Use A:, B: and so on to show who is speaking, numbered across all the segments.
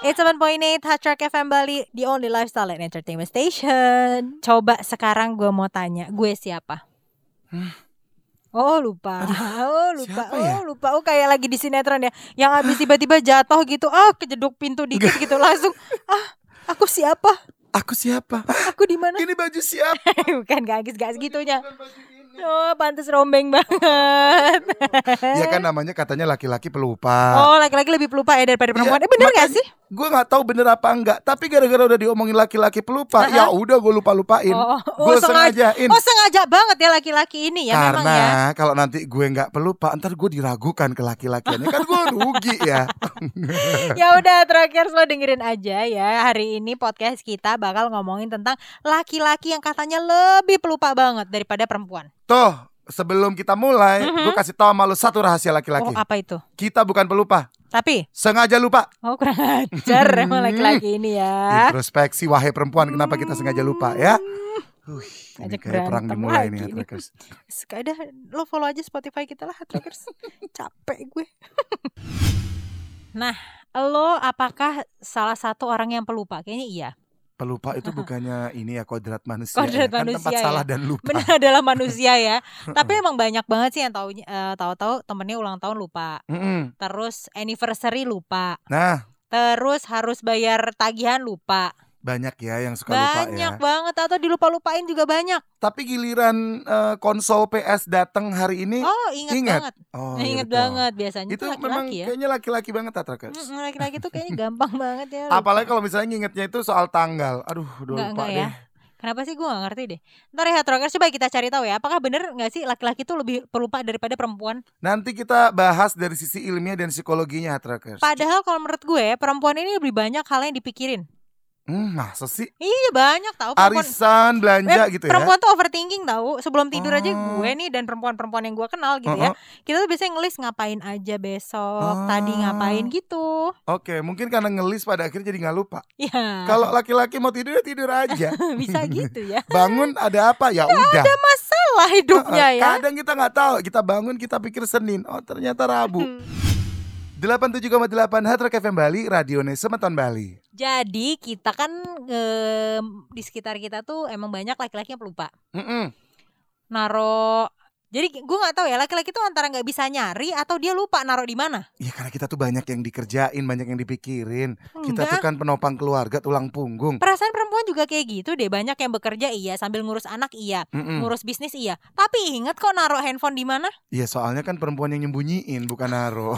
A: 87.8 Hard Rock FM Bali, the only lifestyle and entertainment station. Coba sekarang gue mau tanya, gue siapa? Oh lupa. Oh kayak lagi di sinetron ya, yang habis tiba-tiba jatuh gitu, kejeduk pintu dikit gitu langsung. Aku siapa? Aku di mana?
B: Ini baju siapa?
A: Bukan, gak segitunya. Oh, pantes rombeng banget.
B: Ya kan namanya katanya laki-laki pelupa.
A: Oh, laki-laki lebih pelupa ya daripada perempuan. Bener gak sih?
B: Gue gak tahu bener apa enggak. Tapi gara-gara udah diomongin laki-laki pelupa, ya udah gue lupain. Gue sengajain.
A: Oh, sengaja banget ya laki-laki ini ya.
B: Karena
A: memang ya.
B: Kalau nanti gue gak pelupa, ntar gue diragukan ke laki-lakiannya. Kan gue rugi ya.
A: Ya udah, terakhir lo dengerin aja ya. Hari ini podcast kita bakal ngomongin tentang laki-laki yang katanya lebih pelupa banget daripada perempuan.
B: Tuh, sebelum kita mulai, gue kasih tau sama lu satu rahasia laki-laki.
A: Oh, apa itu?
B: Kita bukan pelupa,
A: tapi
B: sengaja lupa.
A: Oh, kurang ajar emang laki-laki ini ya.
B: Introspeksi wahai perempuan, kenapa kita sengaja lupa ya? Ini
A: Ajak
B: kayak perang dimulai nih, Hatrackers.
A: Udah, lo follow aja Spotify kita lah, Hatrackers. Capek gue. Nah, lo apakah salah satu orang yang pelupa? Kayaknya iya.
B: Pelupa itu bukannya ini ya kodrat manusia.
A: Kodrat
B: kan
A: manusia
B: tempat
A: ya.
B: salah dan lupa.
A: Benar, adalah manusia ya. Tapi emang banyak banget sih yang tahu-tahu temennya ulang tahun lupa. Terus anniversary lupa.
B: Nah,
A: terus harus bayar tagihan lupa.
B: Banyak ya yang suka lupa ya.
A: Banyak banget, atau dilupa-lupain juga banyak.
B: Tapi giliran konsol PS datang hari ini,
A: ingat banget.
B: Oh,
A: ingat
B: iya
A: banget. Biasanya
B: itu
A: laki-laki
B: memang
A: ya.
B: kayaknya laki-laki banget, Hatrackers.
A: Laki-laki tuh kayaknya gampang banget ya.
B: Apalagi kalau misalnya ngingetnya itu soal tanggal. Aduh, udah lupa deh.
A: Ya. Kenapa sih, gue gak ngerti deh. Ntar ya Hatrackers, coba kita cari tahu ya, apakah bener gak sih laki-laki tuh lebih pelupa daripada perempuan?
B: Nanti kita bahas dari sisi ilmiah dan psikologinya, Hatrackers.
A: Padahal kalau menurut gue, perempuan ini lebih banyak hal yang dipikirin.
B: Masa sih?
A: Iya, banyak tahu perempuan.
B: Arisan, belanja gitu ya.
A: Perempuan tuh overthinking tahu. Sebelum tidur aja gue nih dan perempuan-perempuan yang gue kenal gitu ya, kita tuh biasanya ngelis ngapain aja besok, tadi ngapain gitu.
B: Oke, mungkin karena ngelis pada akhirnya jadi gak lupa.
A: Iya.
B: Kalau laki-laki mau tidur ya tidur aja.
A: Bisa gitu ya.
B: Bangun ada apa ya udah.
A: Ada masalah hidupnya ya.
B: Kadang kita gak tahu. Kita bangun kita pikir Senin, oh ternyata Rabu. 87,8 Hard Rock FM Bali, Radione Semeton Bali.
A: Jadi kita kan di sekitar kita tuh emang banyak laki-laki yang pelupa. Naro. Jadi gue nggak tahu ya, laki-laki tuh antara nggak bisa nyari atau dia lupa naruh di mana.
B: Ya karena kita tuh banyak yang dikerjain, banyak yang dipikirin. Kita tuh kan penopang keluarga, tulang punggung.
A: Perasaan perempuan juga kayak gitu deh, banyak yang bekerja iya, sambil ngurus anak iya, ngurus bisnis iya. Tapi inget kok naruh handphone di mana?
B: Iya, soalnya kan perempuan yang nyembunyiin, bukan naruh.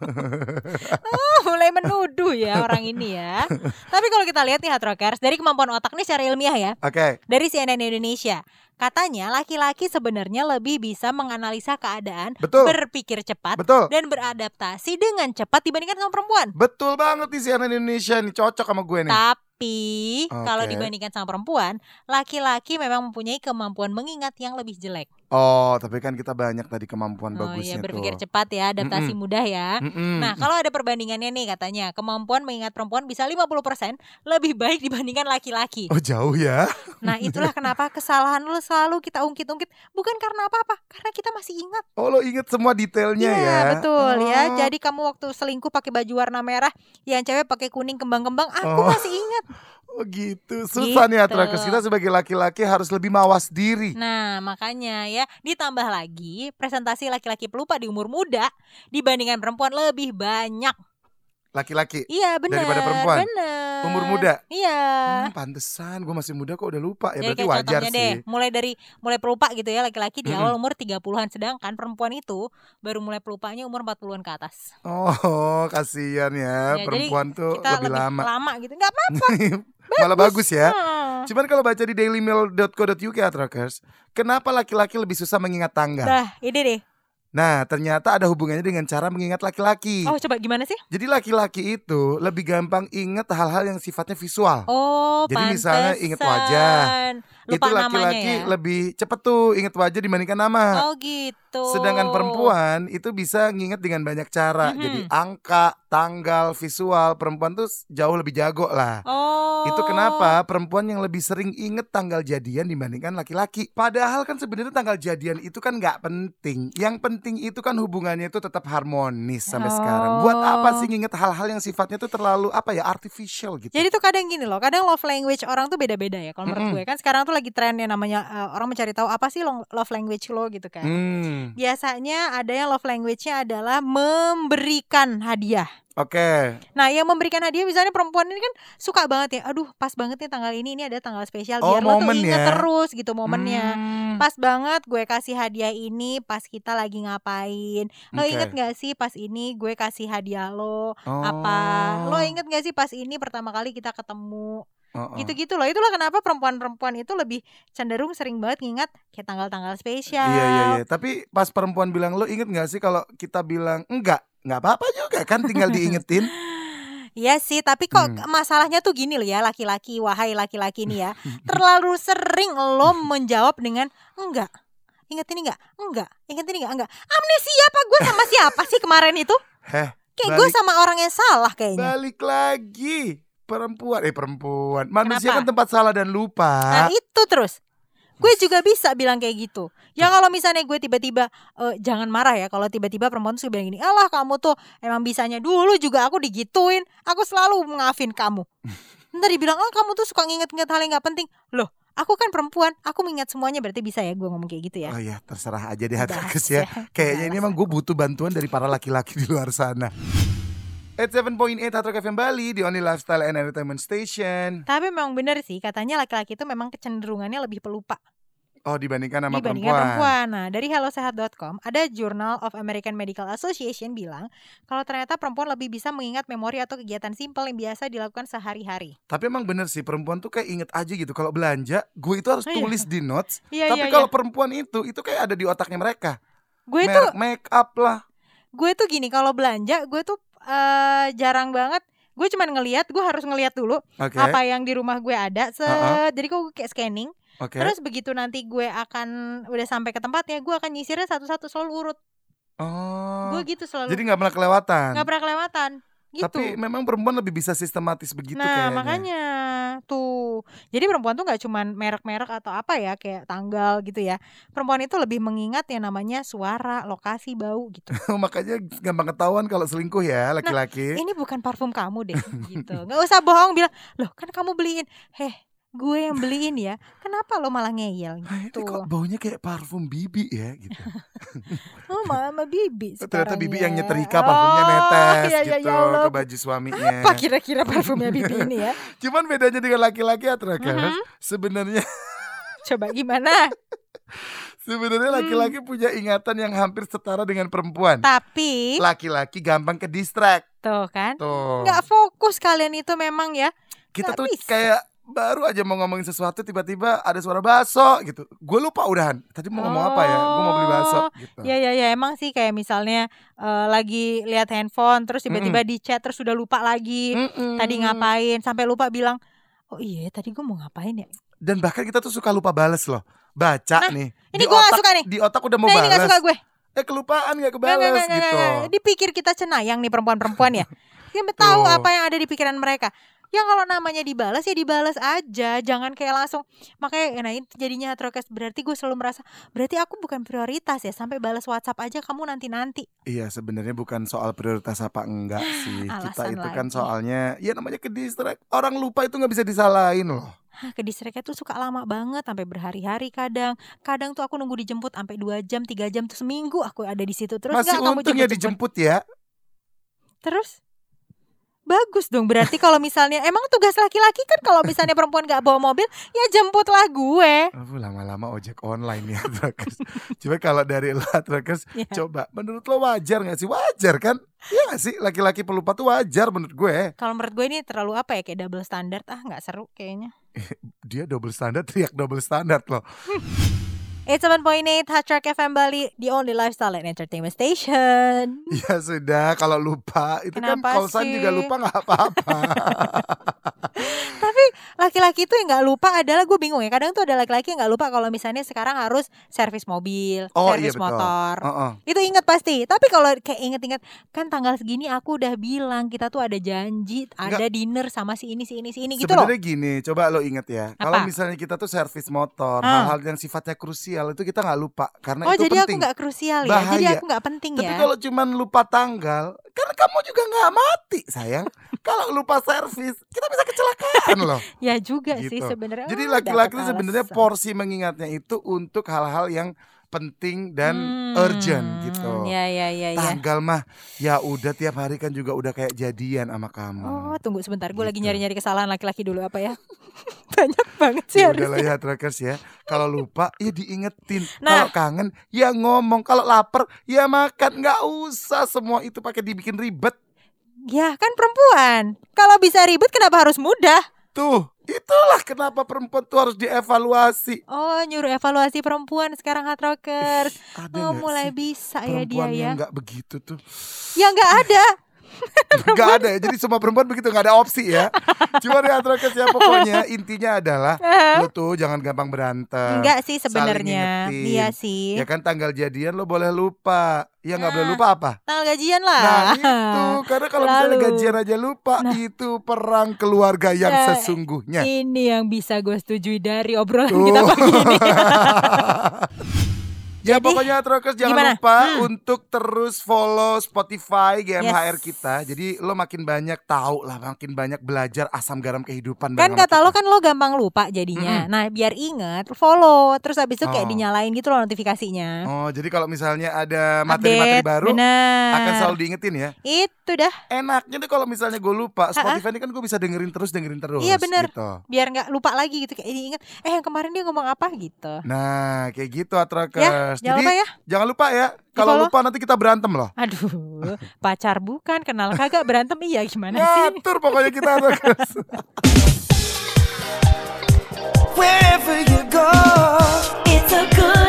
A: Mulai menuduh ya orang ini ya. Tapi kalau kita lihat nih Hatrackers, dari kemampuan otak nih secara ilmiah ya.
B: Oke.
A: Dari CNN Indonesia. Katanya laki-laki sebenarnya lebih bisa menganalisa keadaan, berpikir cepat, dan beradaptasi dengan cepat dibandingkan sama perempuan.
B: Betul banget nih CNN Indonesia nih, cocok sama gue nih.
A: Tapi kalau dibandingkan sama perempuan, laki-laki memang mempunyai kemampuan mengingat yang lebih jelek.
B: Oh, tapi kan kita banyak tadi kemampuan bagusnya tuh.
A: Berpikir cepat ya, adaptasi mudah ya. Nah, kalau ada perbandingannya nih katanya, kemampuan mengingat perempuan bisa 50% lebih baik dibandingkan laki-laki.
B: Oh, jauh ya.
A: Nah, itulah kenapa kesalahan lo selalu kita ungkit-ungkit. Bukan karena apa-apa, karena kita masih ingat.
B: Oh, lo ingat semua detailnya ya?
A: Iya, betul ya. Jadi kamu waktu selingkuh pakai baju warna merah, yang cewek pakai kuning kembang-kembang, aku masih ingat.
B: Oh gitu, susah nih Hatrackers. Kita sebagai laki-laki harus lebih mawas diri.
A: Nah makanya ya, ditambah lagi presentasi laki-laki pelupa di umur muda dibandingkan perempuan lebih banyak.
B: Laki-laki?
A: Iya benar.
B: Daripada perempuan?
A: Bener.
B: Umur muda?
A: Iya.
B: Pantesan, gue masih muda kok udah lupa. Ya
A: jadi
B: berarti wajar sih
A: deh, mulai pelupa gitu ya laki-laki di awal umur 30-an. Sedangkan perempuan itu baru mulai pelupanya umur 40-an ke atas.
B: Oh kasihan ya, perempuan tuh lebih lama
A: gitu, gak apa-apa.
B: Malah bagus ya. Cuman kalau baca di dailymail.co.uk Hatrackers, kenapa laki-laki lebih susah mengingat tanggal?
A: Nah ini deh.
B: Nah ternyata ada hubungannya dengan cara mengingat laki-laki.
A: Oh coba gimana sih?
B: Jadi laki-laki itu lebih gampang ingat hal-hal yang sifatnya visual.
A: Oh
B: jadi
A: pantesan.
B: Misalnya ingat wajah.
A: Lupa
B: itu laki-laki
A: ya?
B: lebih cepet tuh ingat wajah dibandingkan nama.
A: Oh gitu.
B: Sedangkan perempuan itu bisa nginget dengan banyak cara. Jadi angka, tanggal, visual. Perempuan tuh jauh lebih jago lah.
A: Oh.
B: Itu kenapa perempuan yang lebih sering inget tanggal jadian dibandingkan laki-laki. Padahal kan sebenarnya tanggal jadian itu kan gak penting. Yang penting sepenting itu kan hubungannya itu tetap harmonis sampai sekarang. Buat apa sih nginget hal-hal yang sifatnya tuh terlalu artificial gitu.
A: Jadi tuh kadang gini loh, kadang love language orang tuh beda-beda ya. Kalau menurut gue kan sekarang tuh lagi tren yang namanya orang mencari tahu apa sih love language lo gitu kan. Biasanya ada yang love language-nya adalah memberikan hadiah.
B: Oke.
A: Nah, yang memberikan hadiah misalnya perempuan ini kan suka banget ya. Aduh, pas banget nih tanggal ini ada tanggal spesial biar lo tuh ingat terus gitu momennya. Pas banget gue kasih hadiah ini pas kita lagi ngapain. Lo inget gak sih pas ini gue kasih hadiah lo apa? Lo inget gak sih pas ini pertama kali kita ketemu? Gitu-gitu loh. Itulah kenapa perempuan-perempuan itu lebih cenderung sering banget ngingat kayak tanggal-tanggal spesial.
B: Iya. Tapi pas perempuan bilang, lo inget gak sih kalau kita bilang enggak apa-apa juga kan, tinggal diingetin.
A: Iya sih, tapi kok masalahnya tuh gini loh ya, laki-laki, wahai laki-laki nih ya. Terlalu sering lo menjawab dengan enggak. Ingat ini enggak? Enggak. Ingat ini enggak? Amnesia apa gue sama siapa sih kemarin itu? Kayak gue sama orang yang salah kayaknya.
B: Balik lagi. Perempuan. Manusia kan tempat salah dan lupa.
A: Nah itu terus. Gue juga bisa bilang kayak gitu. Ya kalau misalnya gue tiba-tiba jangan marah ya kalau tiba-tiba perempuan tuh bilang gini, alah kamu tuh emang bisanya dulu juga aku digituin, aku selalu maafin kamu. Ntar dibilang kamu tuh suka nginget-nginget hal yang gak penting. Loh, aku kan perempuan, aku mengingat semuanya, berarti bisa ya gue ngomong kayak gitu ya.
B: Oh iya, terserah aja deh Hatrakes ya. Kayaknya ini emang gue butuh bantuan dari para laki-laki di luar sana. 87.8 Hard FM Bali, the only lifestyle and entertainment station.
A: Tapi memang benar sih, katanya laki-laki itu memang kecenderungannya lebih pelupa.
B: Oh, dibandingkan perempuan.
A: Nah, dari hellosehat.com ada Journal of American Medical Association bilang kalau ternyata perempuan lebih bisa mengingat memori atau kegiatan simpel yang biasa dilakukan sehari-hari.
B: Tapi emang bener sih, perempuan tuh kayak inget aja gitu. Kalau belanja, gue itu harus tulis di notes. Tapi kalau perempuan itu kayak ada di otaknya mereka.
A: Gue itu
B: make up lah.
A: Gue tuh gini, kalau belanja gue tuh jarang banget. Gue cuma ngelihat, gue harus ngelihat dulu apa yang di rumah gue ada. Jadi gue kayak scanning. Terus begitu nanti gue akan udah sampai ke tempatnya, gue akan nyisirnya satu-satu, selalu urut. Gue gitu selalu.
B: Jadi gak pernah kelewatan.
A: Gitu.
B: Tapi memang perempuan lebih bisa sistematis begitu kayaknya.
A: Nah makanya tuh. Jadi perempuan tuh gak cuman merek-merek atau apa ya, kayak tanggal gitu ya. Perempuan itu lebih mengingat yang namanya suara, lokasi, bau gitu.
B: Makanya gampang ketahuan kalau selingkuh ya laki-laki.
A: Nah, ini bukan parfum kamu deh gitu. Gak usah bohong bilang, loh kan kamu beliin. Gue yang beliin ya. Kenapa lo malah ngeyel gitu?
B: Ini kok baunya kayak parfum Bibi ya gitu.
A: Mama Bibi sekarang.
B: Ternyata Bibi yang nyetrika parfumnya netes gitu ke baju suaminya.
A: Apa kira-kira parfumnya Bibi ini ya?
B: Cuman bedanya dengan laki-laki Hatrakes, sebenarnya
A: coba gimana?
B: Sebenarnya laki-laki punya ingatan yang hampir setara dengan perempuan.
A: Tapi
B: laki-laki gampang ke distract.
A: Tuh kan?
B: Tuh.
A: Gak fokus kalian itu memang ya.
B: Kita tuh kayak baru aja mau ngomongin sesuatu, tiba-tiba ada suara bakso gitu. Gue lupa udahan. Tadi mau ngomong apa ya? Gue mau beli bakso gitu.
A: Ya emang sih kayak misalnya lagi lihat handphone terus tiba-tiba di chat terus sudah lupa lagi. Tadi ngapain, sampai lupa bilang, "Oh iya, tadi gue mau ngapain ya?"
B: Dan bahkan kita tuh suka lupa bales loh. Baca nih.
A: Ini gue gak suka nih.
B: Di otak udah mau bales.
A: Ini gak suka gue.
B: Kelupaan gak kebales gitu.
A: Dipikir kita cenayang nih perempuan-perempuan ya. Dia tahu apa yang ada di pikiran mereka. Ya kalau namanya dibalas ya dibalas aja, jangan kayak langsung. Makanya nah itu jadinya Hatrakes, berarti gue selalu merasa berarti aku bukan prioritas ya, sampai balas WhatsApp aja kamu nanti.
B: Iya, sebenarnya bukan soal prioritas apa enggak sih. Kita itu kan soalnya ya namanya ke distract. Orang lupa itu nggak bisa disalahin loh.
A: Ke distract tuh suka lama banget, sampai berhari-hari kadang. Kadang tuh aku nunggu dijemput sampai 2 jam, 3 jam tuh seminggu aku ada di situ terus.
B: Masih untung ya dijemput ya.
A: Terus bagus dong, berarti kalau misalnya emang tugas laki-laki kan kalau misalnya perempuan gak bawa mobil ya jemputlah gue.
B: Lama-lama ojek online ya Hatrakes. Coba kalau dari lo Hatrakes, coba menurut lo wajar gak sih? Wajar kan? Iya gak sih, laki-laki pelupa tuh wajar menurut gue.
A: Kalau menurut gue ini terlalu apa ya, kayak double standard, gak seru kayaknya.
B: Dia double standard, teriak double standard loh.
A: 87.8 Hard FM Bali, the only lifestyle and entertainment station.
B: Ya sudah, kalau lupa itu. Kenapa kan call sign juga lupa gak apa-apa.
A: Tapi laki-laki itu yang nggak lupa adalah, gue bingung ya. Kadang tuh ada laki-laki yang nggak lupa kalau misalnya sekarang harus servis mobil, servis motor. Itu ingat pasti. Tapi kalau kayak inget-inget, kan tanggal segini aku udah bilang kita tuh ada janji, ada dinner sama si ini gitu loh.
B: Sebenarnya gini, coba lo inget ya. Kalau misalnya kita tuh servis motor, hal-hal yang sifatnya krusial itu kita nggak lupa karena itu
A: jadi
B: penting.
A: Aku nggak krusial ya.
B: Bahaya.
A: Jadi aku nggak penting ya.
B: Tapi kalau cuman lupa tanggal, kan kamu juga nggak mati sayang. Kalau lupa servis, kita bisa kecelakaan loh.
A: Ya juga
B: gitu.
A: sih sebenarnya.
B: Jadi laki-laki itu sebenarnya porsi mengingatnya itu untuk hal-hal yang penting dan urgent gitu.
A: Ya.
B: Tanggal mah ya udah tiap hari kan juga udah kayak jadian sama kamu.
A: Oh tunggu sebentar, gue lagi nyari-nyari kesalahan laki-laki dulu apa ya. Banyak banget sih harusnya.
B: Udahlah ya Trackers ya. Kalau lupa ya diingetin. Kalau kangen ya ngomong. Kalau lapar ya makan. Gak usah semua itu pakai dibikin ribet.
A: Ya kan perempuan. Kalau bisa ribet kenapa harus mudah?
B: Tuh, itulah kenapa perempuan tuh harus dievaluasi.
A: Oh, nyuruh evaluasi perempuan sekarang Hard Rockers. Mulai bisa ya dia ya.
B: Perempuan yang gak begitu tuh.
A: Ya gak ada.
B: Gak ada ya, jadi semua perempuan begitu, gak ada opsi ya. Cuma di Hard Rockers ya, pokoknya intinya adalah lo tuh jangan gampang berantem.
A: Enggak sih sebenarnya. Iya sih.
B: Ya kan tanggal jadian lo boleh lupa. Ya gak boleh lupa apa?
A: Tanggal gajian lah.
B: Nah itu, karena kalau misalnya gajian aja lupa, itu perang keluarga yang sesungguhnya.
A: Ini yang bisa gue setujui dari obrolan kita pagi ini.
B: Ya pokoknya Rockers jangan lupa untuk terus follow Spotify GMHR kita. Jadi lo makin banyak tahu lah, makin banyak belajar asam garam kehidupan.
A: Kan kata lo kan lo gampang lupa jadinya. Nah biar inget follow, terus habis itu kayak dinyalain gitu loh notifikasinya.
B: Oh jadi kalau misalnya ada materi-materi baru akan selalu diingetin ya.
A: Itu dah.
B: Enaknya tuh kalau misalnya gue lupa, Spotify ini kan gue bisa dengerin terus.
A: Iya bener
B: gitu.
A: Biar gak lupa lagi gitu, kayak inget yang kemarin dia ngomong apa gitu.
B: Nah kayak gitu Rockers.
A: Jangan lupa ya.
B: Jangan lupa ya. Kalau lupa nanti kita berantem loh.
A: Aduh, pacar bukan, kenal kagak, berantem iya gimana sih?
B: Ngatur pokoknya kita Rockers.
C: Wherever you go, it's a good